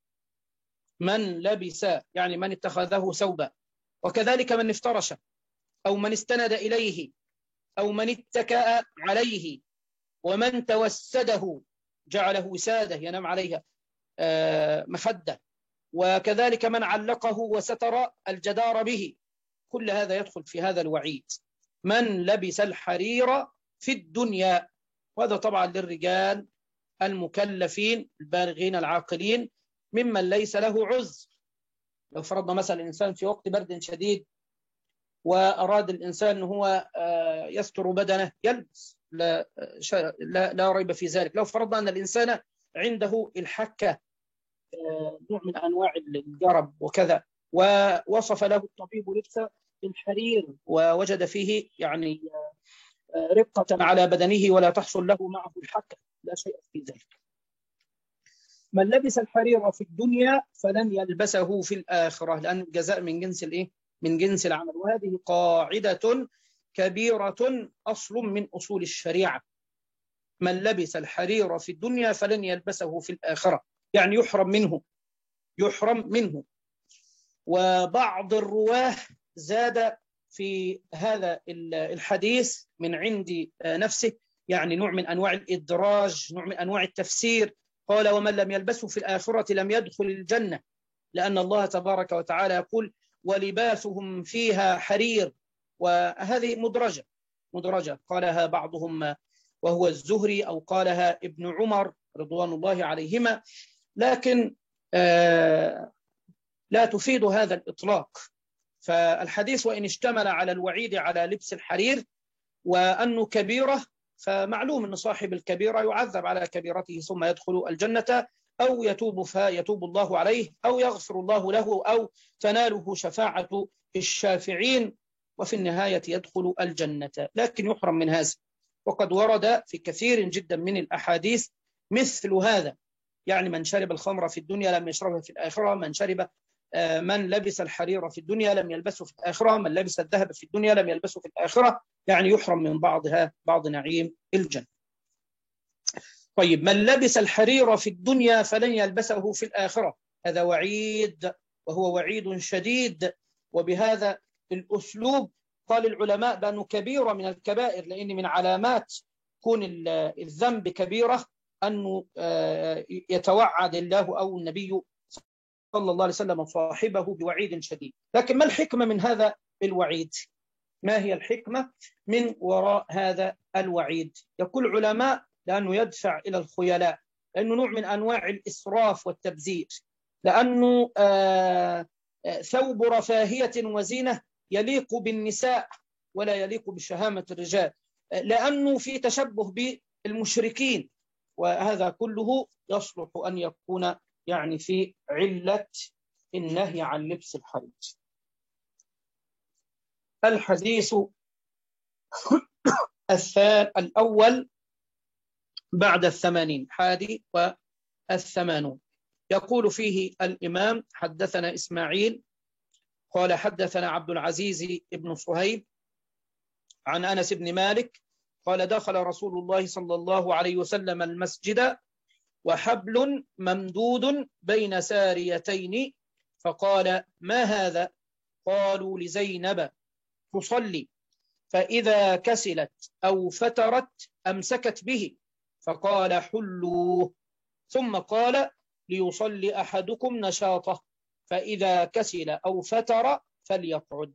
A: من لبس يعني من اتخذه ثوبا، وكذلك من افترش أو من استند إليه أو من اتكأ عليه، ومن توسده جعله وسادة ينام عليها مخدة، وكذلك من علقه وستر الجدار به. كل هذا يدخل في هذا الوعيد. من لبس الحرير في الدنيا، وهذا طبعا للرجال المكلفين البالغين العاقلين ممن ليس له عذر. لو فرضنا مثلا الإنسان في وقت برد شديد وأراد الإنسان هو يستر بدنه يلبس، لا ريب في ذلك. لو فرضنا أن الإنسان عنده الحكة، نوع من أنواع الجرب وكذا، ووصف له الطبيب لبس الحرير ووجد فيه يعني رقة على بدنه ولا تحصل له معه الحكة، لا شيء في ذلك. من لبس الحرير في الدنيا فلن يلبسه في الآخرة، لأن الجزاء من جنس الإيه؟ من جنس العمل. وهذه قاعدة كبيرة، أصل من أصول الشريعة. من لبس الحرير في الدنيا فلن يلبسه في الآخرة، يعني يحرم منه. وبعض الرواه زاد في هذا الحديث من عند نفسه، يعني نوع من أنواع الإدراج، نوع من أنواع التفسير. قال: ومن لم يلبسه في الآخرة لم يدخل الجنة، لأن الله تبارك وتعالى يقول: ولباسهم فيها حرير. وهذه مدرجة قالها بعضهم وهو الزهري، أو قالها ابن عمر رضوان الله عليهما، لكن لا تفيد هذا الإطلاق. فالحديث وإن اشتمل على الوعيد على لبس الحرير وأنه كبيرة، فمعلوم أن صاحب الكبيرة يعذب على كبيرته ثم يدخل الجنة، أو يتوب فيتوب الله عليه، أو يغفر الله له، أو تناله شفاعة الشافعين. وفي النهاية يدخل الجنة، لكن يحرم من هذا. وقد ورد في كثير جدا من الأحاديث مثل هذا، يعني من شرب الخمر في الدنيا لم يشربها في الآخرة، من لبس الحرير في الدنيا لم يلبسه في الآخرة، من لبس الذهب في الدنيا لم يلبسه في الآخرة، يعني يحرم من بعض نعيم الجنة. طيب، من لبس الحرير في الدنيا فلن يلبسه في الآخرة، هذا وعيد، وهو وعيد شديد. وبهذا الأسلوب قال العلماء بأنه كبيرة من الكبائر، لأن من علامات كون الذنب كبيرة أنه يتوعد الله أو النبي صلى الله عليه وسلم صاحبه بوعيد شديد. لكن ما الحكمة من هذا الوعيد؟ ما هي الحكمة من وراء هذا الوعيد؟ يقول العلماء لأنه يدفع إلى الخيلاء، لأنه نوع من أنواع الإسراف والتبذير، لأنه ثوب رفاهية وزينة يليق بالنساء ولا يليق بشهامة الرجال، لأنه في تشبه بالمشركين، وهذا كله يصلح أن يكون يعني في علة النهي عن لبس الحرير. الحديث الأول بعد 80، 81. يقول فيه الإمام: حدثنا إسماعيل قال حدثنا عبد العزيز بن صهيب عن أنس بن مالك قال: دخل رسول الله صلى الله عليه وسلم المسجد وحبل ممدود بين ساريتين، فقال: ما هذا؟ قالوا: لزينب تصلي، فإذا كسلت أو فترت أمسكت به، فقال: حلوه. ثم قال: ليصلي أحدكم نشاطه، فإذا كسل أو فتر فليقعد.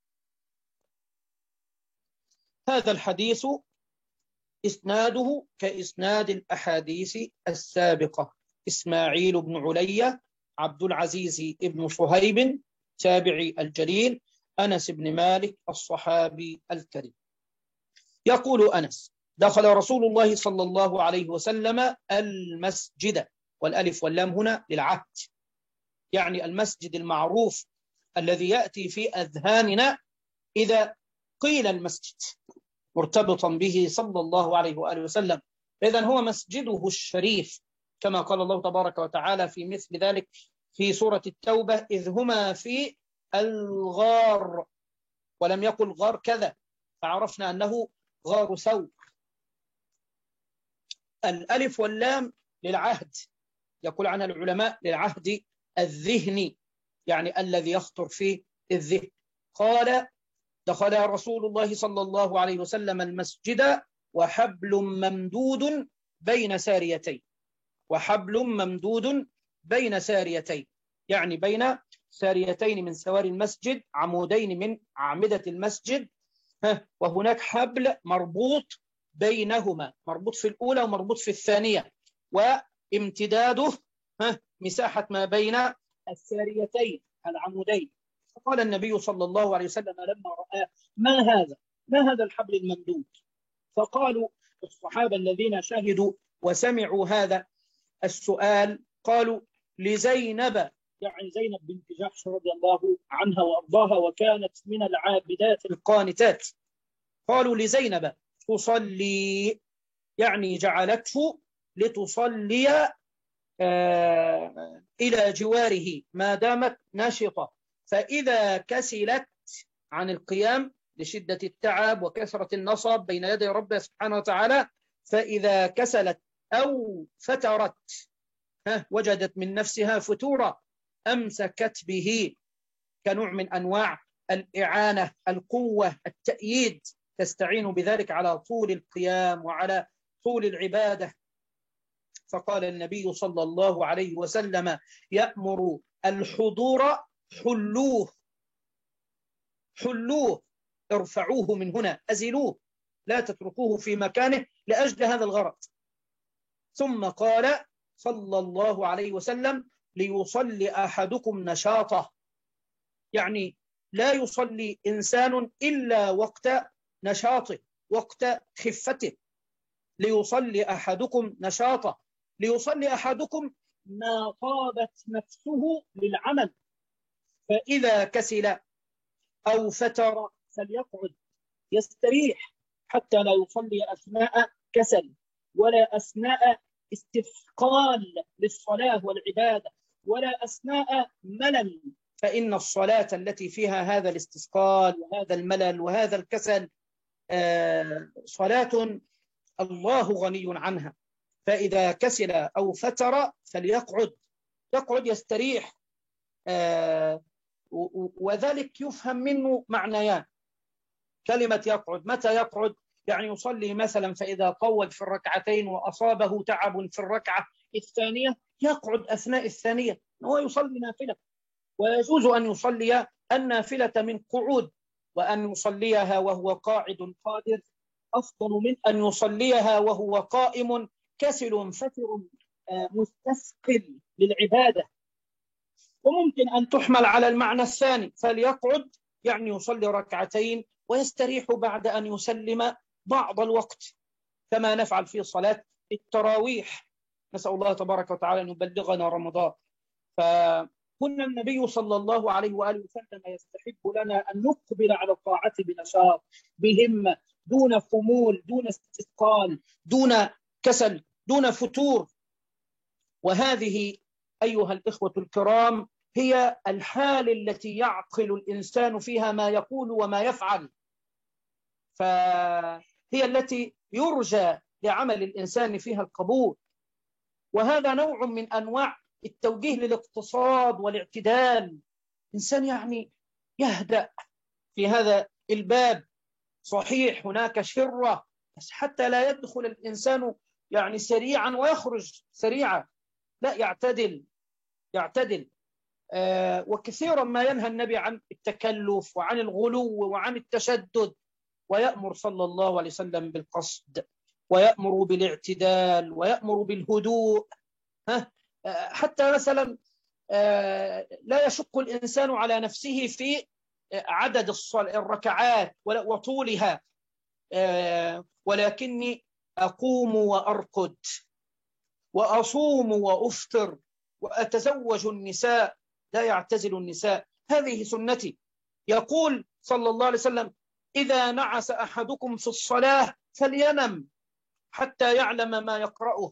A: هذا الحديث إسناده كإسناد الأحاديث السابقة: إسماعيل بن علية، عبد العزيز بن صهيب تابعي الجليل، أنس بن مالك الصحابي الكريم. يقول أنس: دخل رسول الله صلى الله عليه وسلم المسجد، والألف واللام هنا للعهد، يعني المسجد المعروف الذي يأتي في أذهاننا إذا قيل المسجد، مرتبطا به صلى الله عليه وآله وسلم. إذن هو مسجده الشريف، كما قال الله تبارك وتعالى في مثل ذلك في سورة التوبة: إذ هما في الغار، ولم يقل غار كذا، فعرفنا أنه غار ثور. الألف واللام للعهد، يقول عنها العلماء للعهد الذهني، يعني الذي يخطر في الذهن. قال: دخل رسول الله صلى الله عليه وسلم المسجد وحبل ممدود بين ساريتين، وحبل ممدود بين ساريتين، يعني بين ساريتين من سواري المسجد، عمودين من أعمدة المسجد، وهناك حبل مربوط بينهما، مربوط في الأولى ومربوط في الثانية، وامتداده مساحة ما بين الساريتين العمودين. فقال النبي صلى الله عليه وسلم لما رأى: ما هذا الحبل الممدود؟ فقالوا الصحابة الذين شهدوا وسمعوا هذا السؤال قالوا: لزينب، يعني زينب بنت جحش رضي الله عنها وأرضاها، وكانت من العابدات القانتات. قالوا: لزينب تصلي، يعني جعلته لتصلي إلى جواره ما دامت نشطة، فإذا كسلت عن القيام لشدة التعب وكثرة النصب بين يدي ربها سبحانه وتعالى، فإذا كسلت أو فترت، وجدت من نفسها فتورة، أمسكت به، كنوع من أنواع الإعانة، القوة، التأييد، تستعين بذلك على طول القيام وعلى طول العبادة. فقال النبي صلى الله عليه وسلم يأمر الحضور: حلوه، ارفعوه من هنا، أزلوه، لا تتركوه في مكانه لأجل هذا الغرض. ثم قال صلى الله عليه وسلم: ليصلي أحدكم نشاطه، يعني لا يصلي إنسان إلا وقت نشاطه، وقت خفته. ليصلي أحدكم نشاطه، ليصلي أحدكم ما طابت نفسه للعمل، فإذا كسل أو فتر فليقعد يستريح حتى لا يصلي أثناء كسل ولا أثناء استثقال للصلاة والعبادة ولا أثناء ملل، فإن الصلاة التي فيها هذا الاستثقال وهذا الملل وهذا الكسل صلاة الله غني عنها. فإذا كسل أو فتر فليقعد، يقعد يستريح. وذلك يفهم منه معنيان. كلمة يقعد، متى يقعد؟ يعني يصلي مثلا فإذا طول في الركعتين وأصابه تعب في الركعة الثانية يقعد أثناء الثانية، هو يصلي نافلة، ويجوز أن يصلي النافلة من قعود، وأن يصليها وهو قاعد قادر أفضل من أن يصليها وهو قائم كسل فتر مستثقل للعبادة. وممكن أن تحمل على المعنى الثاني، فليقعد يعني يصلي ركعتين ويستريح بعد أن يسلم بعض الوقت، كما نفعل في صلاة التراويح. نسأل الله تبارك وتعالى أن يبلغنا رمضان. فكنا النبي صلى الله عليه وآله وسلم يستحب لنا أن نقبل على الطاعة بنشاط بهمة، دون خمول، دون استثقال، دون كسل، دون فتور. وهذه أيها الإخوة الكرام هي الحال التي يعقل الإنسان فيها ما يقول وما يفعل، فهي التي يرجى لعمل الإنسان فيها القبول. وهذا نوع من أنواع التوجيه للاقتصاد والاعتدال. إنسان يعني يهدأ في هذا الباب. صحيح هناك شرة، بس حتى لا يدخل الإنسان يعني سريعا ويخرج سريعا، لا، يعتدل. وكثيرا ما ينهى النبي عن التكلف وعن الغلو وعن التشدد، ويأمر صلى الله عليه وسلم بالقصد، ويأمر بالاعتدال، ويأمر بالهدوء. حتى مثلا لا يشق الإنسان على نفسه في عدد الركعات وطولها، ولكني أقوم وأرقد وأصوم وأفطر وأتزوج النساء، لا يعتزل النساء، هذه سنتي. يقول صلى الله عليه وسلم: إذا نعس أحدكم في الصلاة فلينم حتى يعلم ما يقرأه.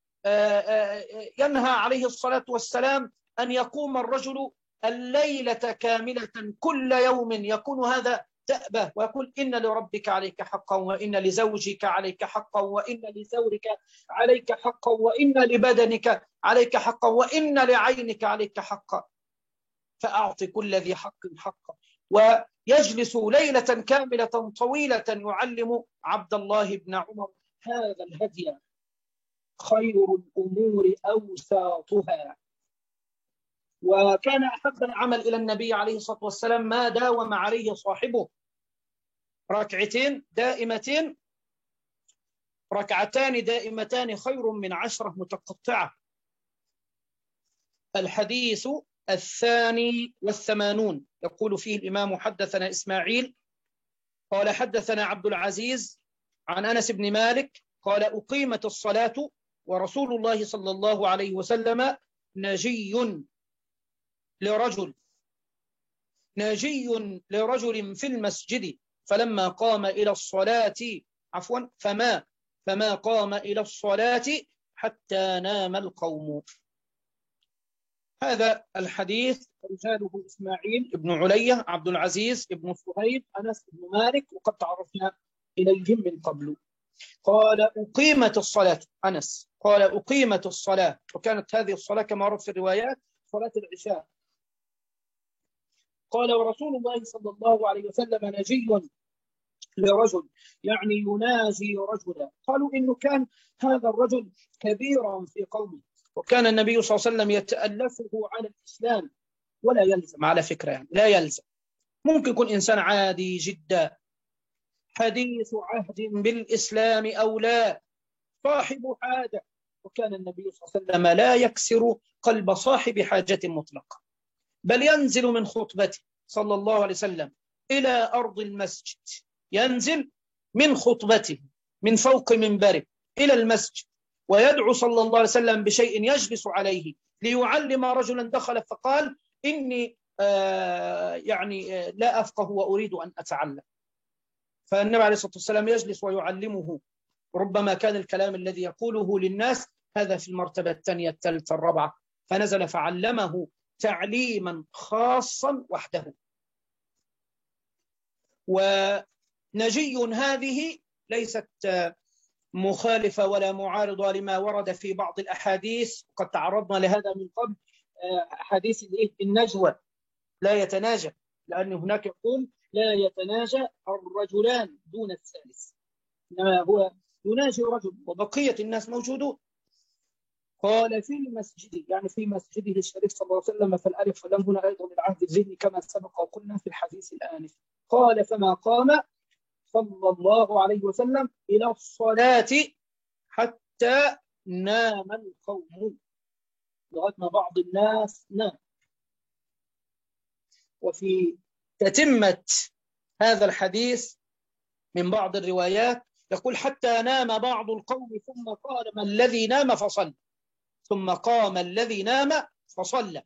A: ينهى عليه الصلاة والسلام أن يقوم الرجل الليلة كاملة كل يوم، يكون هذا دأبة، ويقول: إن لربك عليك حقا، وإن لزوجك عليك حقا، وإن لزورك عليك حقا، وإن لبدنك عليك حقا، وإن لعينك عليك حقا، فأعط كل ذي حق حقا. ويجلس ليلة كاملة طويلة يعلم عبد الله بن عمر هذا الهدي: خير الأمور أوساطها. وكان أحب العمل إلى النبي عليه الصلاة والسلام ما داوم عليه صاحبه: ركعتين دائمتين، ركعتان دائمتان خير من 10 متقطعة. الحديث 82 يقول فيه الإمام: حدثنا إسماعيل قال حدثنا عبد العزيز عن أنس بن مالك قال: أقيمت الصلاة ورسول الله صلى الله عليه وسلم ناجي لرجل في المسجد، فلما قام إلى الصلاة فما قام إلى الصلاة حتى نام القوم. هذا الحديث رجاله إسماعيل بن علية، عبد العزيز بن صهيب، أنس بن مالك، وقد تعرفنا إليهم من قبل. قال: أقيمت الصلاة، أنس قال: أقيمت الصلاة، وكانت هذه الصلاة كما ورد في الروايات صلاة العشاء. قال: ورسول الله صلى الله عليه وسلم نجي لرجل، يعني يناجي رجلا. قالوا إنه كان هذا الرجل كبيرا في قومه، وكان النبي صلى الله عليه وسلم يتألفه على الإسلام، ولا يلزم على فكرة، يعني لا يلزم، ممكن يكون إنسان عادي جدا حديث عهد بالإسلام أو لا، صاحب حاجة، وكان النبي صلى الله عليه وسلم لا يكسر قلب صاحب حاجة مطلقة، بل ينزل من خطبته صلى الله عليه وسلم إلى أرض المسجد، ينزل من خطبته من فوق منبره إلى المسجد، ويدعو صلى الله عليه وسلم بشيء يجلس عليه، ليعلم رجلا دخل فقال: إني يعني لا أفقه وأريد أن أتعلم. فالنبي عليه الصلاة والسلام يجلس ويعلمه، ربما كان الكلام الذي يقوله للناس هذا في المرتبة الثانية الثالثة الرابعة، فنزل فعلمه تعليما خاصا وحده. ونجي هذه ليست مخالفة ولا معارضة لما ورد في بعض الأحاديث، قد تعرضنا لهذا من قبل. حديث النجوى، لا يتناجى، لأن هناك يقول لا يتناجى الرجلان دون الثالث، إنما هو يناجي رجل وبقية الناس موجودون. قال في المسجد، يعني في مسجده الشريف صلى الله عليه وسلم، فالألف واللام هنا أيضا العهد الذهني كما سبق وقلنا في الحديث الآنف. قال فما قام صلى الله عليه وسلم إلى الصلاة حتى نام القوم، لغاية ما بعض الناس نام. وفي تتمة هذا الحديث من بعض الروايات يقول حتى نام بعض القوم ثم قال ما الذي نام فصلى، ثم قام الذي نام فصلى.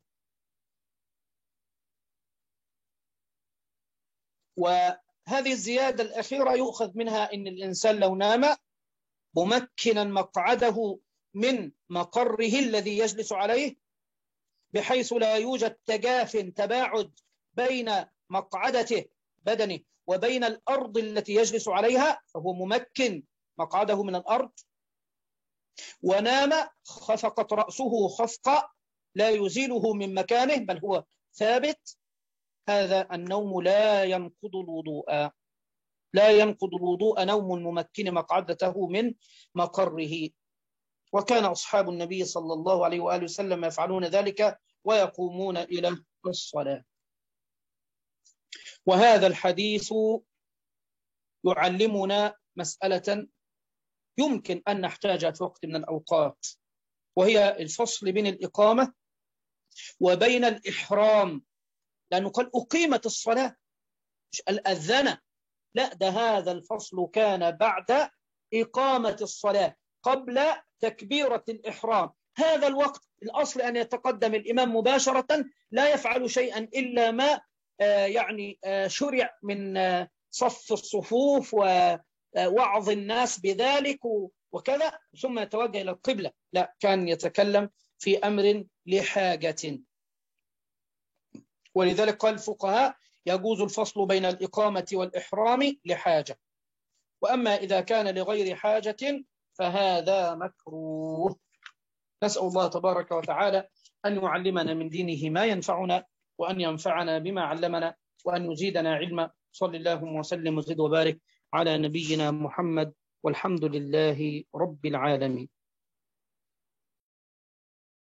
A: وهذه الزيادة الأخيرة يؤخذ منها أن الإنسان لو نام ممكنا مقعده من مقره الذي يجلس عليه، بحيث لا يوجد تباعد بين مقعدته بدنه وبين الأرض التي يجلس عليها، فهو ممكن مقعده من الأرض، ونام خفقت رأسه خفقة لا يزيله من مكانه بل هو ثابت، هذا النوم لا ينقض الوضوء، لا ينقض الوضوء نوم ممكن مقعدته من مقره. وكان أصحاب النبي صلى الله عليه وآله وسلم يفعلون ذلك ويقومون إلى الصلاة. وهذا الحديث يعلمنا مسألة يمكن أن نحتاجها في وقت من الأوقات، وهي الفصل بين الإقامة وبين الإحرام، لأنه قال أقيمت الصلاة مش الأذنة، لا، ده هذا الفصل كان بعد إقامة الصلاة قبل تكبيرة الإحرام. هذا الوقت الأصل أن يتقدم الإمام مباشرة، لا يفعل شيئا إلا ما يعني شرع من صف الصفوف ووعظ الناس بذلك وكذا، ثم يتوجه إلى القبلة. لا، كان يتكلم في أمر لحاجة. ولذلك قال الفقهاء يجوز الفصل بين الإقامة والإحرام لحاجة، وأما إذا كان لغير حاجة فهذا مكروه. نسأل الله تبارك وتعالى أن يعلمنا من دينه ما ينفعنا، وأن ينفعنا بما علمنا، وأن يزيدنا علما. صلى الله وسلم وزد وبارك على نبينا محمد، والحمد لله رب العالمين.